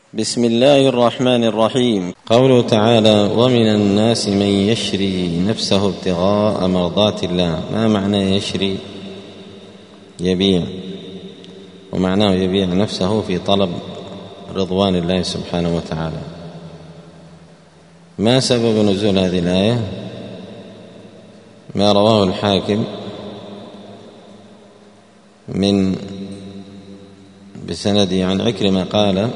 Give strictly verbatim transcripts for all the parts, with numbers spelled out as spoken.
بسم الله الرحمن الرحيم. قوله تعالى: ومن الناس من يشري نفسه ابتغاء مرضات الله. ما معنى يشري؟ يبيع، ومعناه يبيع نفسه في طلب رضوان الله سبحانه وتعالى. ما سبب نزول هذه الآية؟ ما رواه الحاكم من بسنده عن عكرمة قال: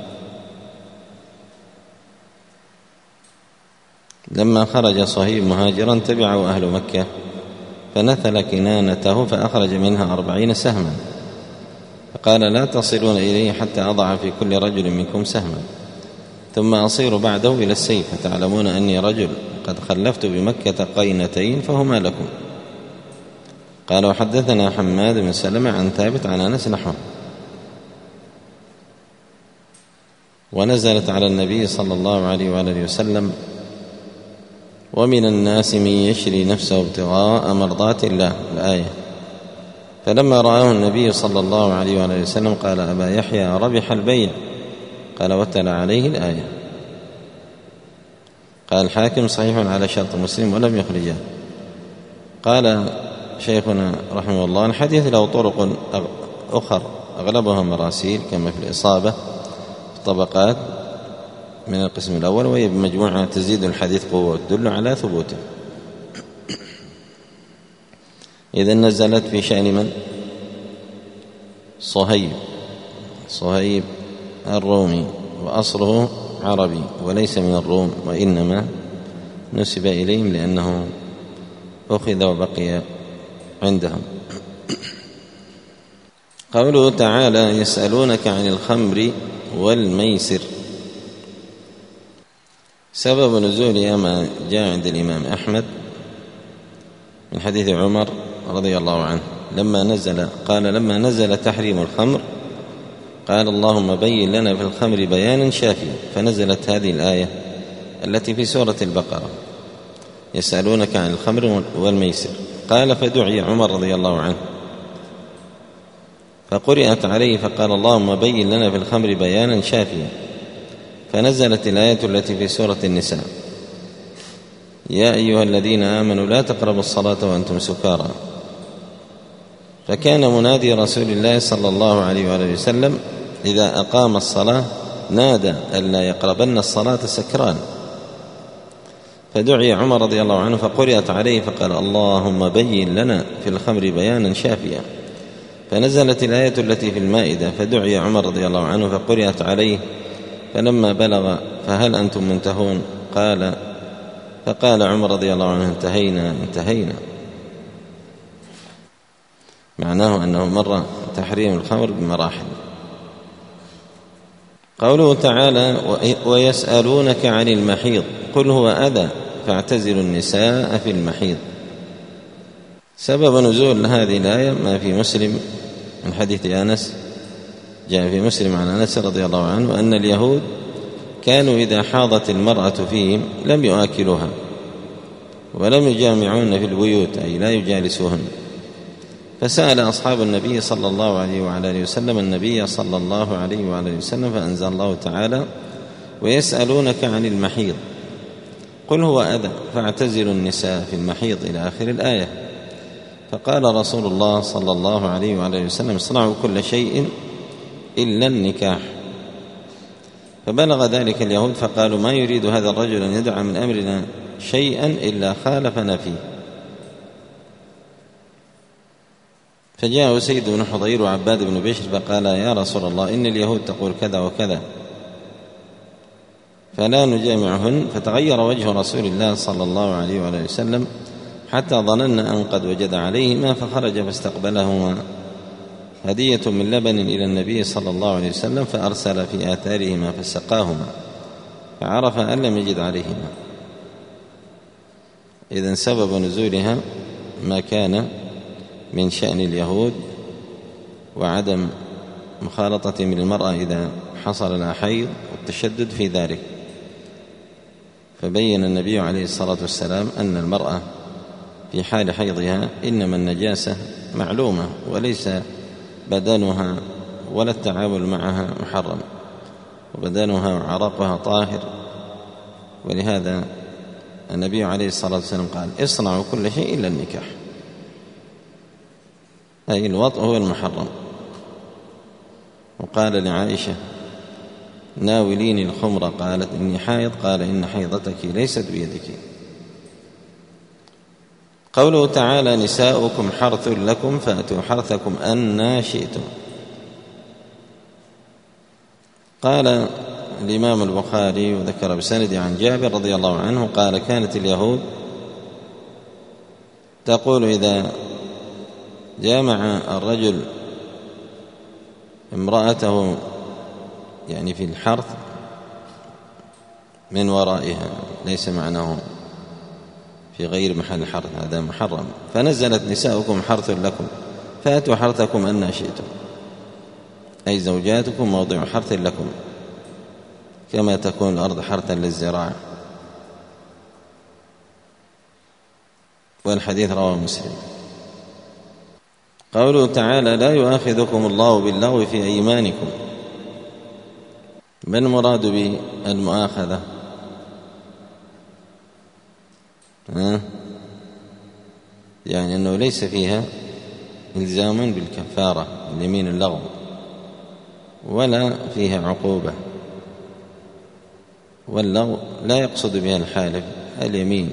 لما خرج صهيب مهاجرا تبعه أهل مكة فنثل كنانته فأخرج منها أربعين سهما، فقال: لا تصلون إليه حتى أضع في كل رجل منكم سهما، ثم أصير بعده إلى السيف، فتعلمون أني رجل قد خلفت بمكة قينتين فهما لكم. قال: وحدثنا حماد بن سلمة عن ثابت عن أنس نحوه. ونزلت على النبي صلى الله عليه وآله وسلم: ومن الناس من يشري نفسه ابتغاء مرضات الله، الآية. فلما رآه النبي صلى الله عليه وآله وسلم قال: أبا يحيى ربح البيع. قال: وتلا عليه الآية. قال الحاكم: صحيح على شرط مسلم ولم يخرجه. قال شيخنا رحمه الله: الحديث له طرق أخر أغلبها مراسيل كما في الإصابة في الطبقات من القسم الأول، وهي بمجموعة تزيد الحديث قوة تدل على ثبوته. إذن نزلت في شأن من؟ صهيب صهيب الرومي، وأصله عربي وليس من الروم، وإنما نسب إليهم لأنه أخذ وبقي عندهم. قوله تعالى: يسألونك عن الخمر والميسر. سبب نزولها ما جاء عند الإمام أحمد من حديث عمر رضي الله عنه لما نزل قال: لما نزل تحريم الخمر قال: اللهم بين لنا في الخمر بيانا شافيا، فنزلت هذه الآية التي في سورة البقرة: يسألونك عن الخمر والميسر. قال: فدعي عمر رضي الله عنه فقرأت عليه فقال: اللهم بين لنا في الخمر بيانا شافيا، فنزلت الآية التي في سورة النساء: يا أيها الذين آمنوا لا تقربوا الصلاة وأنتم سكارى. فكان منادي رسول الله صلى الله عليه وآله وسلم إذا أقام الصلاة نادى ألا يقربن الصلاة سكران. فدعي عمر رضي الله عنه فقرأت عليه فقال: اللهم بين لنا في الخمر بيانا شافيا، فنزلت الآية التي في المائدة: فدعي عمر رضي الله عنه فقرأت عليه فلما بلغ فهل أنتم منتهون؟ قال فقال عمر رضي الله عنه: انتهينا انتهينا، معناه أنه مر تحريم الخمر بمراحل. قوله تعالى: ويسألونك عن المحيض قل هو أذى فاعتزلوا النساء في المحيض. سبب نزول هذه الآية ما في مسلم من حديث أنس، جاء في مسلم عن أنس رضي الله عنه أن اليهود كانوا إذا حاضت المرأة فيهم لم يؤكلوها ولم يجامعون في البيوت، أي لا يجالسوهن. فسأل أصحاب النبي صلى الله عليه وعلى آله وسلم النبي صلى الله عليه وعلى آله وسلم فأنزل الله تعالى: ويسألونك عن المحيض قل هو أذى فاعتزلوا النساء في المحيض إلى آخر الآية. فقال رسول الله صلى الله عليه وعلى آله وسلم: اصنعوا كل شيء إلا النكاح. فبلغ ذلك اليهود فقالوا: ما يريد هذا الرجل أن يدع من أمرنا شيئا إلا خالفنا فيه. فجاء سيد بن حضير وعباد بن بشر فقال: يا رسول الله إن اليهود تقول كذا وكذا فلا نجامعهن. فتغير وجه رسول الله صلى الله عليه وآله وسلم حتى ظننا أن قد وجد عليهما، فخرج فاستقبلهما هدية من لبن إلى النبي صلى الله عليه وسلم، فأرسل في آثارهما فسقاهما، فعرف أن لم يجد عليهما. إذن سبب نزولها ما كان من شأن اليهود وعدم مخالطة من المرأة إذا حصل لها حيض والتشدد في ذلك. فبين النبي عليه الصلاة والسلام أن المرأة في حال حيضها إنما النجاسة معلومة وليس بدنها ولا التعامل معها محرم، وبدنها وعرقها طاهر. ولهذا النبي عليه الصلاة والسلام قال اصنعوا كل شيء إلا النكاح، أي الوطء هو المحرم. وقال لعائشة ناوليني الخمر، قالت إني حائض، قال إن حيضتك ليست بيدك. قوله تعالى نساؤكم حرث لكم فأتوا حرثكم أنى شئتم. قال الإمام البخاري وذكر بسند عن جابر رضي الله عنه قال كانت اليهود تقول إذا جامع الرجل امرأته يعني في الحرث من ورائها، ليس معناه في غير محل حرث، هذا محرم، فنزلت نساؤكم حرث لكم فأتوا حرثكم أنى شئتم، أي زوجاتكم موضع حرث لكم كما تكون الأرض حرثا للزراعة. والحديث رواه مسلم. قوله تعالى لا يؤاخذكم الله باللغو في أيمانكم. ما المراد بالمؤاخذة؟ ها؟ يعني أنه ليس فيها إلزام بالكفارة اليمين اللغو، ولا فيها عقوبة. واللغو لا يقصد بها الحالف اليمين،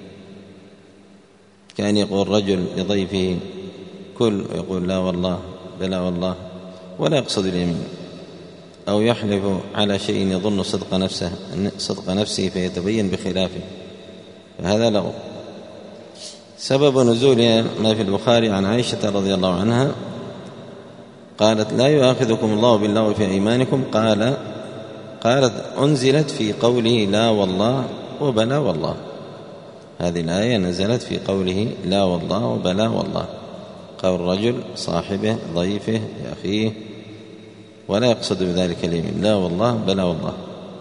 كأن يقول رجل لضيفه كل ويقول لا والله بلا والله، ولا يقصد اليمين. أو يحلف على شيء يظن صدق نفسه صدق نفسه فيتبين بخلافه، فهذا لغو. سبب نزول ما في البخاري عن عائشة رضي الله عنها قالت لا يؤاخذكم الله باللغو في أيمانكم، قال قالت أنزلت في قوله لا والله وبلا والله. هذه الآية نزلت في قوله لا والله وبلا والله، قول الرجل صاحبه ضيفه أخيه، ولا يقصد بذلك اليمين، لا والله بلا والله.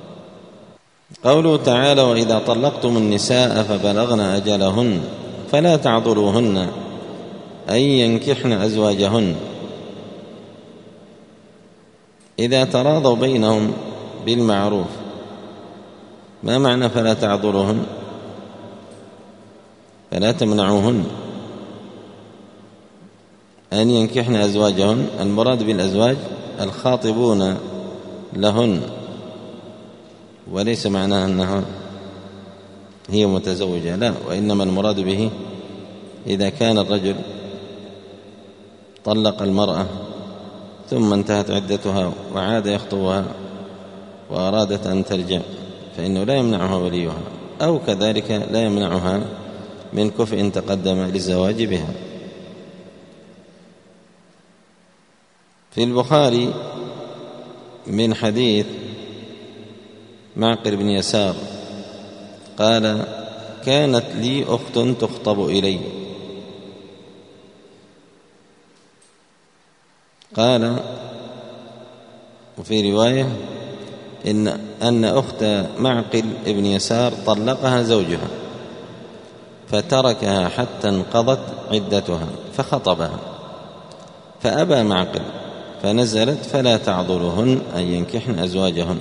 قوله تعالى وإذا طلقتم النساء فبلغن أجلهن فلا تعضلوهن أن ينكحن أزواجهن إذا تراضوا بينهم بالمعروف. ما معنى فلا تعضلوهن؟ فلا تمنعوهن أن ينكحن أزواجهن. المراد بالأزواج الخاطبون لهن، وليس معناها أنها هي متزوجة، لا، وإنما المراد به إذا كان الرجل طلق المرأة ثم انتهت عدتها وعاد يخطبها وأرادت أن ترجع فإنه لا يمنعها وليها، أو كذلك لا يمنعها من كفء تقدم للزواج بها. في البخاري من حديث معقل بن يسار قال كانت لي أخت تخطب إلي، قال وفي رواية إن أن أخت معقل بن يسار طلقها زوجها فتركها حتى انقضت عدتها فخطبها فأبى معقل، فنزلت فلا تعضلهن أن ينكحن أزواجهن.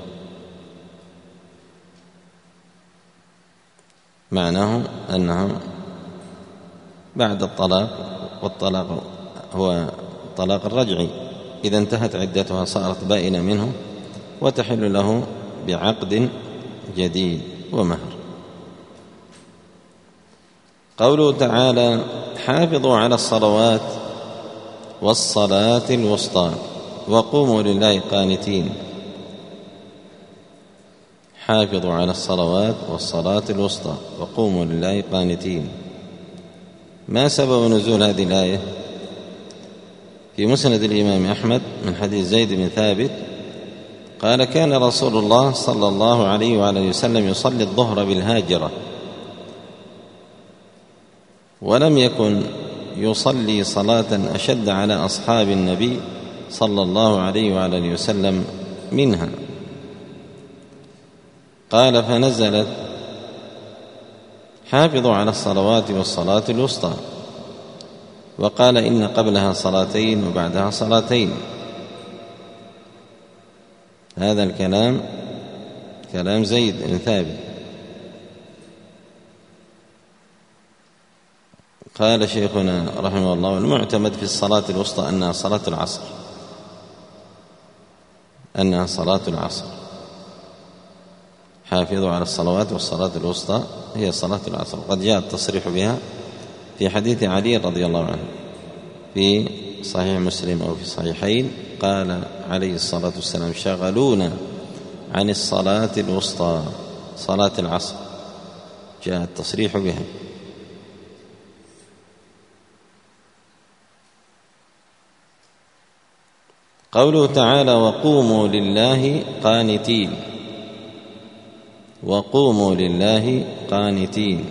معناه أنه بعد الطلاق، والطلاق هو الطلاق الرجعي، إذا انتهت عدتها صارت بائنة منه وتحل له بعقد جديد ومهر. قوله تعالى حافظوا على الصلوات والصلاة الوسطى وقوموا لله قانتين. حافظوا على الصلوات والصلاة الوسطى وقوموا لله قانتين. ما سبب نزول هذه الآية؟ في مسند الإمام أحمد من حديث زيد بن ثابت قال كان رسول الله صلى الله عليه وعلى وسلم يصلي الظهر بالهاجرة، ولم يكن يصلي صلاة أشد على أصحاب النبي صلى الله عليه وعلى وسلم منها. قال فنزلت حافظوا على الصلوات والصلاة الوسطى، وقال إن قبلها صلاتين وبعدها صلاتين. هذا الكلام كلام زيد بن ثابت. قال شيخنا رحمه الله: المعتمد في الصلاة الوسطى أنها صلاة العصر، أنها صلاة العصر. حافظوا على الصلوات والصلاة الوسطى هي صلاة العصر. قد جاء التصريح بها في حديث علي رضي الله عنه في صحيح مسلم أو في صحيحين، قال عليه الصلاة والسلام: شغلونا عن الصلاة الوسطى، صلاة العصر، جاء التصريح بها. قوله تعالى: وقوموا لله قانتين، وقوموا لله قانتين،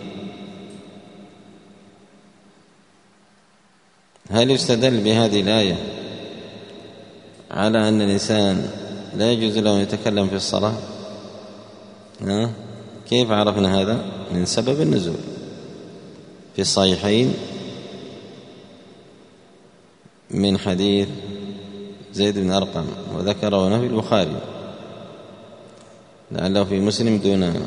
هل يستدل بهذه الآية على أن الإنسان لا يجوز له أن يتكلم في الصلاة؟ ها؟ كيف عرفنا هذا؟ من سبب النزول في الصحيحين من حديث زيد بن أرقم، وذكره في البخاري، لعله في مسلم دون،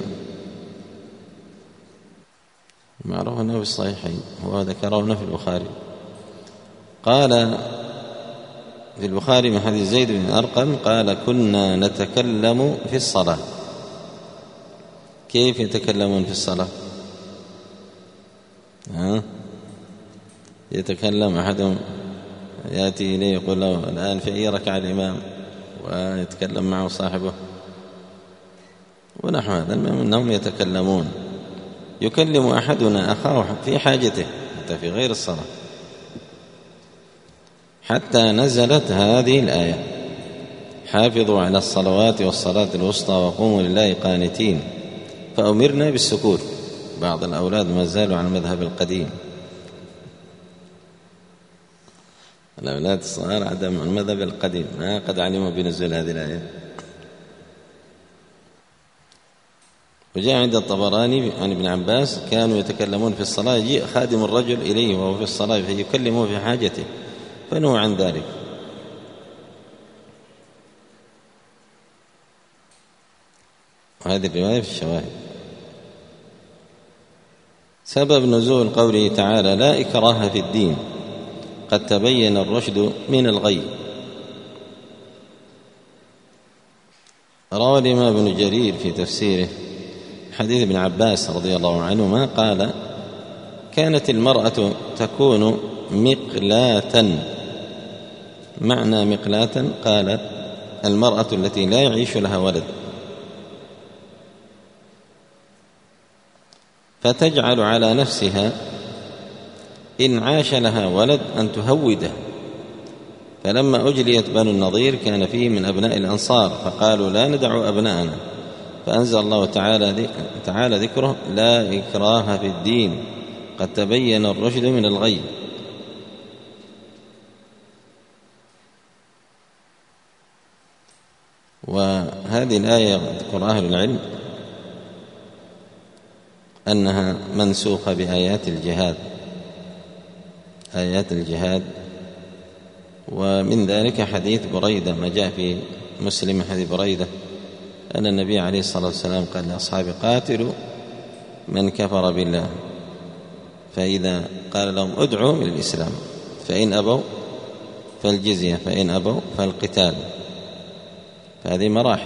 معروف أنه في الصحيحين، هو ذكره في البخاري. قال في البخاري من حديث زيد بن أرقم قال: كنا نتكلم في الصلاة. كيف يتكلمون في الصلاة؟ ها؟ يتكلم أحدهم، يأتي إليه يقول له: الآن في أي ركعة الإمام؟ ويتكلم معه صاحبه ونحو هذا. أنهم يتكلمون. يكلم أحدنا أخاه في حاجته حتى في غير الصلاة، حتى نزلت هذه الآية: حافظوا على الصلوات والصلاة الوسطى وقوموا لله قانتين، فأمرنا بالسكوت. بعض الأولاد ما زالوا على المذهب القديم، الأولاد الصغار عدم المذهب القديم، ما قد علموا بنزول هذه الآية. وجاء عند الطبراني عن ابن عباس: كانوا يتكلمون في الصلاة، يجيء خادم الرجل إليه وهو في الصلاة فيكلمه في حاجته، فنهوا عن ذلك. وهذه الرواية في الشواهد. سبب نزول قوله تعالى: لا إكراه في الدين، قد تبين الرشد من الغي. روى الإمام ابن جرير في تفسيره حديث ابن عباس رضي الله عنهما قال: كانت المرأة تكون مقلاة. معنى مقلاة قال: المرأة التي لا يعيش لها ولد، فتجعل على نفسها إن عاش لها ولد أن تهوده. فلما أجليت بنو النضير كان فيه من أبناء الأنصار، فقالوا: لا ندع أبناءنا، فأنزل الله تعالى تعالى ذكره: لا إكراه في الدين، قد تبين الرشد من الغي. وهذه الآية يذكر أهل العلم أنها منسوخة بآيات الجهاد، آيات الجهاد. ومن ذلك حديث بريدة، ما جاء في مسلم حديث بريدة أن النبي عليه الصلاة والسلام قال لأصحابه: قاتلوا من كفر بالله، فإذا قال لهم: ادعوا إلى الإسلام، فإن أبوا فالجزية، فإن أبوا فالقتال. فهذه مراحل.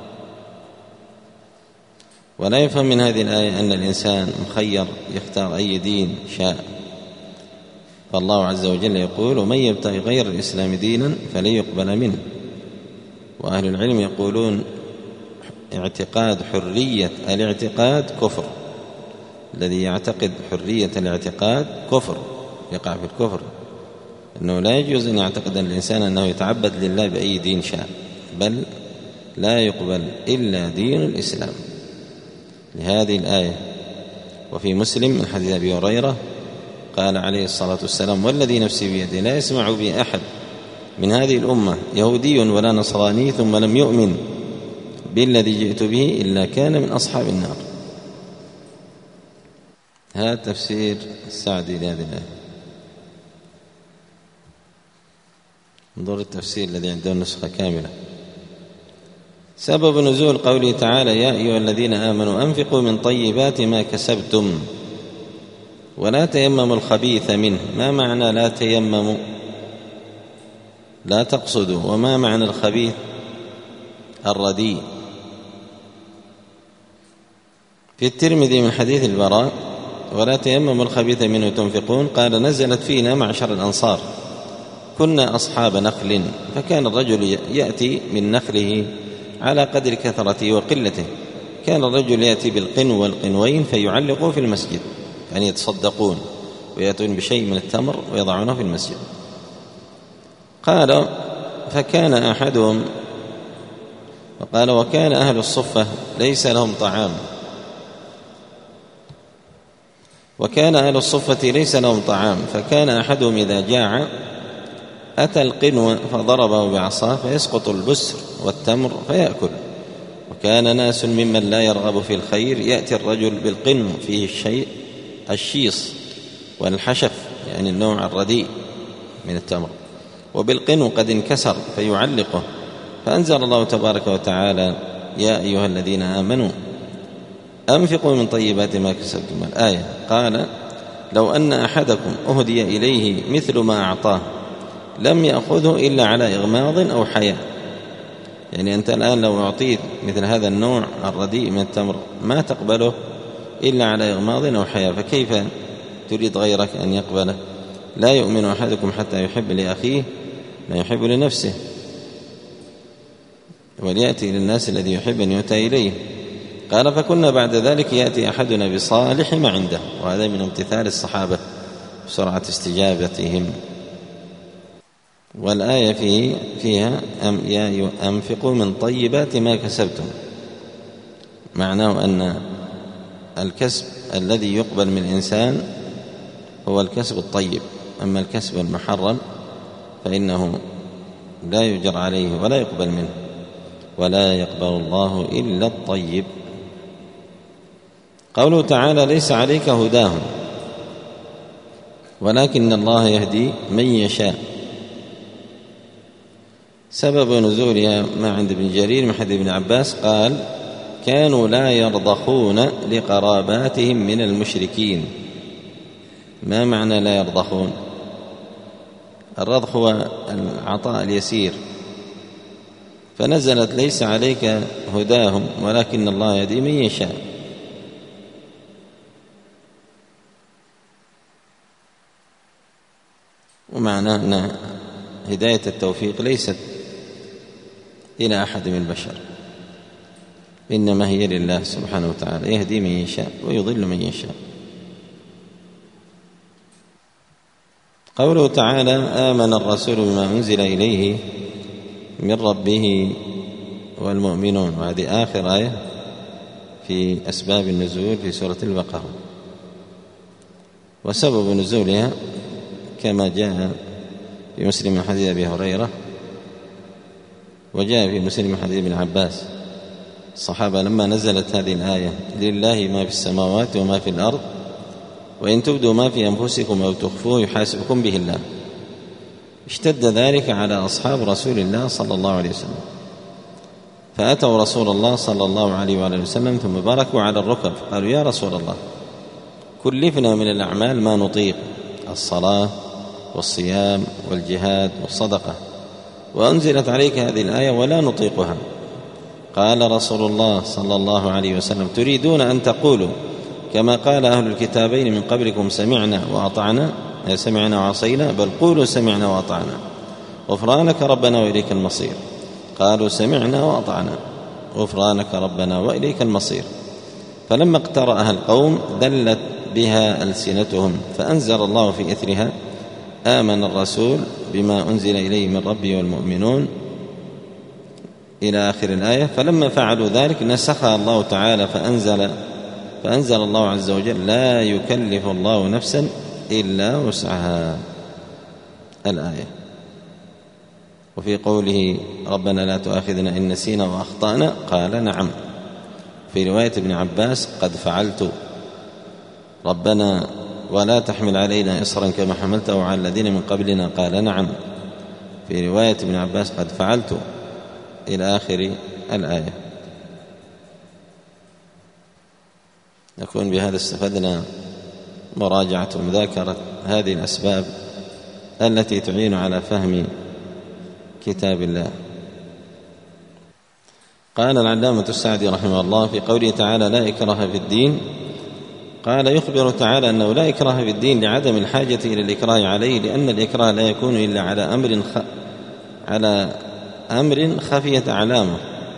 ولا يفهم من هذه الآية أن الإنسان مخير يختار أي دين شاء، فالله عز وجل يقول: ومن يبتغي غير الإسلام دينا فلن يقبل منه. وأهل العلم يقولون: اعتقاد حرية الاعتقاد كفر، الذي يعتقد حرية الاعتقاد كفر، يقع في الكفر. أنه لا يجوز أن يعتقد أن الإنسان أنه يتعبد لله بأي دين شاء، بل لا يقبل إلا دين الإسلام لهذه الآية. وفي مسلم من حديث أبي هريرة قال عليه الصلاة والسلام: والذي نفسي بيده لا يسمع بي أحد من هذه الأمة يهودي ولا نصراني ثم لم يؤمن بالذي جئت به إلا كان من أصحاب النار. هذا تفسير السعدي لهذه الآية. انظر التفسير الذي عنده نسخة كاملة. سبب نزول قوله تعالى يا أيها الذين آمنوا أنفقوا من طيبات ما كسبتم ولا تيمموا الخبيث منه. ما معنى لا تيمموا؟ لا تقصدوا. وما معنى الخبيث؟ الرديء. في الترمذي من حديث البراء ولا تيمموا الخبيث منه تنفقون قال نزلت فينا معشر الأنصار كنا أصحاب نخل، فكان الرجل يأتي من نخله على قدر كثرته وقلته. كان الرجل يأتي بالقنو والقنوين فيعلقوا في المسجد، يعني يتصدقون ويأتون بشيء من التمر ويضعونه في المسجد. قال فكان أحدهم وقال وكان أهل الصفة ليس لهم طعام وكان أهل الصفة ليس لهم طعام فكان أحدهم إذا جاع أتى القنو فضربه بعصاه فيسقط البسر والتمر فيأكل. وكان ناس ممن لا يرغب في الخير يأتي الرجل بالقنو فيه الشيء الشيص والحشف، يعني النوع الرديء من التمر، وبالقنو قد انكسر فيعلقه. فأنزل الله تبارك وتعالى يا أيها الذين آمنوا أنفقوا من طيبات ما كسبتم الآية. قال لو أن أحدكم أهدي إليه مثل ما أعطاه لم يأخذه إلا على إغماض أو حياء. يعني أنت الآن لو أعطيت مثل هذا النوع الرديء من التمر ما تقبله إلا على إغماض أو حياء، فكيف تريد غيرك أن يقبله؟ لا يؤمن أحدكم حتى يحب لأخيه ما يحب لنفسه، وليأتي للناس الذي يحب أن يؤتى إليه. قال فكنا بعد ذلك يأتي أحدنا بصالح ما عنده، وهذا من امتثال الصحابة بسرعة استجابتهم. والآية فيه فيها أم يا أنفقوا من طيبات ما كسبتم، معناه أن الكسب الذي يقبل من الإنسان هو الكسب الطيب، أما الكسب المحرم فإنه لا يجر عليه ولا يقبل منه، ولا يقبل الله إلا الطيب. قوله تعالى ليس عليك هداهم ولكن الله يهدي من يشاء. سبب نزولها ما عند ابن جرير من حديث ابن عباس قال كانوا لا يرضخون لقراباتهم من المشركين. ما معنى لا يرضخون؟ الرضخ هو العطاء اليسير، فنزلت ليس عليك هداهم ولكن الله يهدي من يشاء. ومعناه أن هداية التوفيق ليست إلى أحد من البشر، إنما هي لله سبحانه وتعالى، يهدي من يشاء ويضل من يشاء. قوله تعالى آمن الرسول بما أنزل إليه من ربه والمؤمنون، وهذه آخر آية في أسباب النزول في سورة البقرة. وسبب نزولها كما جاء في مسلم من حديث أبي هريرة، وجاء في مسلم من حديث ابن عباس. الصحابة لما نزلت هذه الآية لله ما في السماوات وما في الأرض وإن تبدوا ما في أنفسكم أو تخفوه يحاسبكم به الله، اشتد ذلك على أصحاب رسول الله صلى الله عليه وسلم، فأتوا رسول الله صلى الله عليه وآله وسلم ثم باركوا على الركب، قالوا يا رسول الله كلفنا من الأعمال ما نطيق، الصلاة والصيام والجهاد والصدقة، وأنزلت عليك هذه الآية ولا نطيقها. قال رسول الله صلى الله عليه وسلم تريدون أن تقولوا كما قال أهل الكتابين من قبلكم سمعنا وأطعنا، سمعنا وعصينا، بل قولوا سمعنا وأطعنا غفرانك ربنا وإليك المصير. قالوا سمعنا وأطعنا غفرانك ربنا وإليك المصير. فلما اقترأها القوم دلت بها ألسنتهم، فأنزل الله في إثرها آمن الرسول بما أنزل إليه من ربه والمؤمنون إلى آخر الآية. فلما فعلوا ذلك نسخها الله تعالى فأنزل فأنزل الله عز وجل لا يكلف الله نفسا إلا وسعها الآية. وفي قوله ربنا لا تؤاخذنا إن نسينا وأخطأنا قال نعم. في رواية ابن عباس قد فعلت ربنا ولا تحمل علينا إصرا كما حملته على الذين من قبلنا قال نعم. في رواية ابن عباس قد فعلت إلى آخر الآية. نكون بهذا استفدنا مراجعة ومذاكرة هذه الأسباب التي تعين على فهم كتاب الله. قال العلامة السعدي رحمه الله في قوله تعالى لا إكراه في الدين، قال يخبر تعالى أنه لا إكراه في الدين لعدم الحاجة إلى الإكراه عليه، لأن الإكراه لا يكون إلا على أمر خ... على أمر خفية أعلامه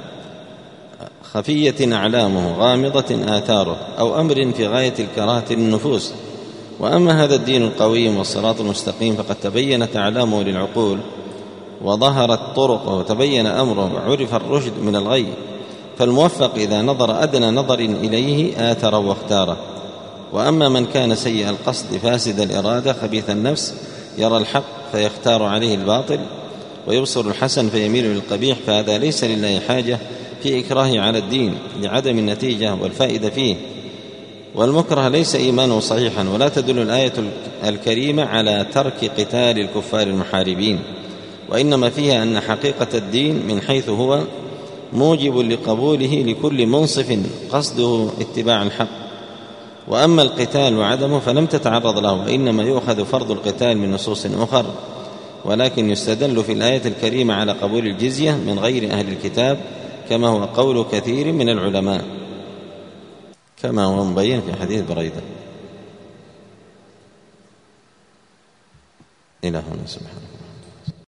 خفية أعلامه غامضة آثاره، أو أمر في غاية الكراهة للنفوس. وأما هذا الدين القويم والصراط المستقيم فقد تبينت أعلامه للعقول وظهرت طرقه وتبين أمره وعرف الرشد من الغي، فالموفق إذا نظر أدنى نظر إليه آثر واختاره. وأما من كان سيء القصد فاسد الإرادة خبيث النفس يرى الحق فيختار عليه الباطل ويبصر الحسن فيميل للقبيح، فهذا ليس لله حاجة في إكراه على الدين لعدم النتيجة والفائدة فيه. والمكره ليس إيمانه صحيحا، ولا تدل الآية الكريمة على ترك قتال الكفار المحاربين، وإنما فيها أن حقيقة الدين من حيث هو موجب لقبوله لكل منصف قصده اتباع الحق. وأما القتال وعدمه فلم تتعرض له، وإنما يؤخذ فرض القتال من نصوص أخر، ولكن يستدل في الآية الكريمة على قبول الجزية من غير أهل الكتاب، كما هو قول كثير من العلماء، كما هو مبين في حديث بريدة. إلى هنا سبحانه.